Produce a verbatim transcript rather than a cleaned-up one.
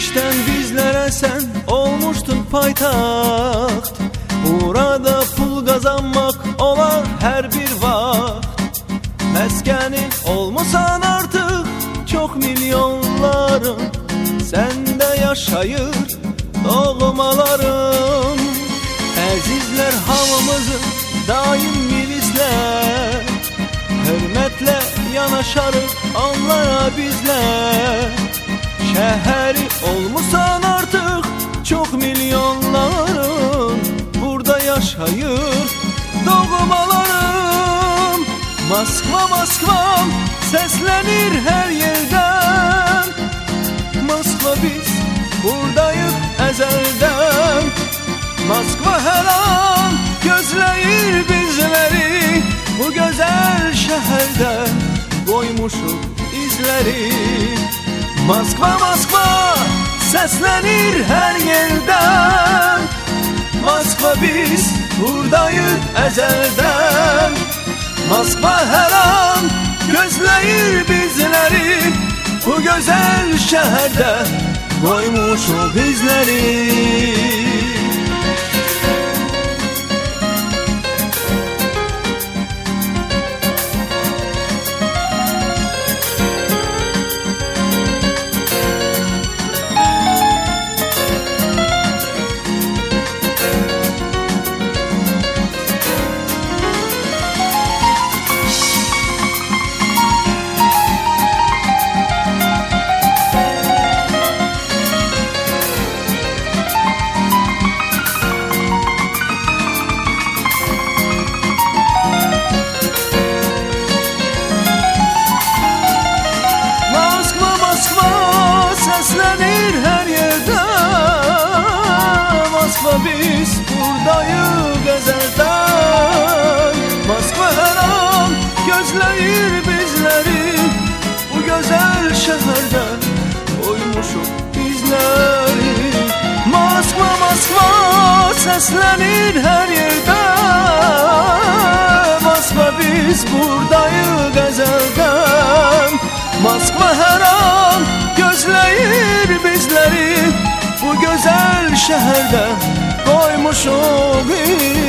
Geçmişten bizlere sen olmuştun paytaht. Burada pul kazanmak olar her bir vakt. Meskenin olmasan artık çok milyonların. Sende yaşayır doğmaların. Əzizlər hamımızı daim milislər. Hürmetle yanaşarıq onlara bizler. Şəhəri olmusan artık çok milyonların. Burada yaşayır doğmalarım. Moskva, Moskva seslenir her yerden. Moskva biz buradayıq əzəldən. Moskva her an gözləyir bizleri. Bu güzel şehirde koymuşuk izleri. Moskva, Moskva seslenir her yerden. Moskva biz buradayız ezelden. Moskva her an gözləyir bizleri. Bu güzel şehirde koymuşuk izleri. Seslenir her yerde. Moskva biz buradayız ezelden. Moskva her an gözləyir bizleri. Bu güzel şehirde koymuşuk izleri. Moskva, Moskva seslenir her yerde. Moskva biz buradayız ezelden. Moskva her an gözləyir bizleri. Bu güzel şehirde koymuşum